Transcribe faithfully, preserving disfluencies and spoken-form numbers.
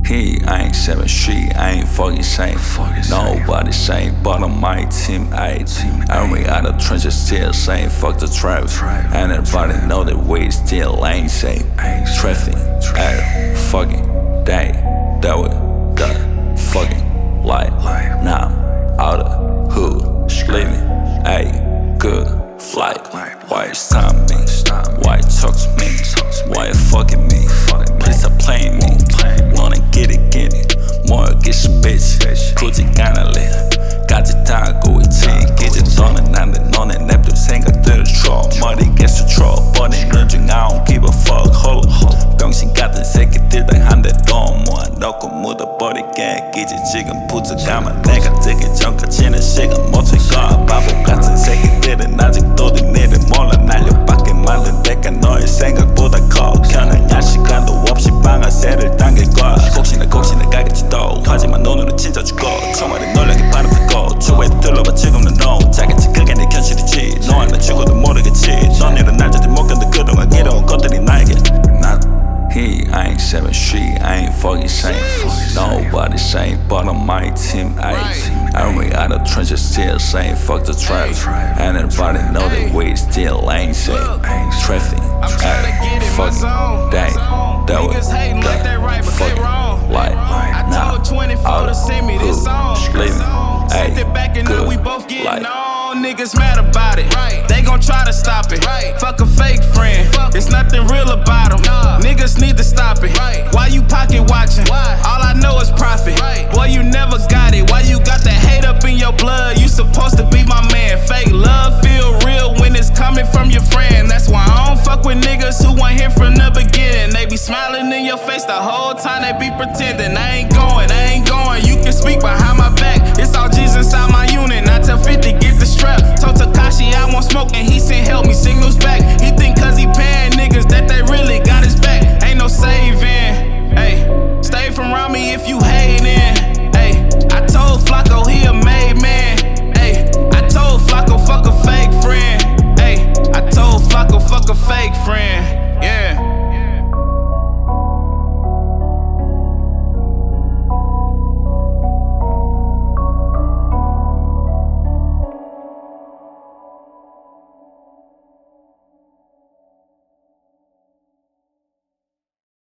He ain't seven shit, I ain't fucking same. Nobody same, but on my team eight. And we out of trenches still same, fuck the trap. And everybody know that we still ain't same. Traffic, every fucking day. That we the fucking life. Now I'm out of hood, living a good flight. Why you stop me? Why you talk to me? Why you fucking me? Please stop playing me. Wanna get it, get it. More get some bitch. 굳이 가날래. 까지 다 하고 있지. 이제 너는 난데 너네 냅둘 생각들을 줘. 머리에 수초. 버리는 중 I don't give a fuck. hold 병신 같은 새끼들 당 한 대도 모아 넣고 묻어버리게. 이제 지금 부족하면 내가 뜨기 전까지는 시간 못 채가. 바보 같은 새끼들은 아직도 니네를 몰라. 날려받게 만든 데가 너의 생각보다 커. 편안한 시간도 없이 방아쇠를 당길 거야. 혹시나 혹시나 가겠지도. 하지만 오늘은 진짜 죽어. 총알이 놀라게 바람잡고 주위에 둘러봐 지금은 너. 자겠지 그게 내 현실이지. 너와 나 죽어도 모르겠지. 넌 이런 날짜들 못 견뎌 그동안 이뤄온 것들이 나에게. 난 He ain't seven shit, I ain't fucking same. Nobody same, but on my team eight. And we out of trenches still same, fuck the trap. And everybody know that we still ain't same. Traffic, every fucking day. That was the fucking life. Now out of hood, living a good life. Niggas mad about it, they gon' try to stop it. Fuck a fake friend, it's nothing real about them. Niggas need to stop it. Why you pocket watching? All I know is profit. Boy, you never got it. Why you got that hate up in your blood? You supposed to be my man. Fake love feel real when it's coming from your friend. That's why I don't fuck with niggas who ain't here from the beginning. They be smiling in your face the whole time they be pretending. I ain't going, I ain't going. You can speak behind my back. It's all G's inside my unit. I tell fifty get the strap. Told Takashi I want smoke and he sent help me signals back. He think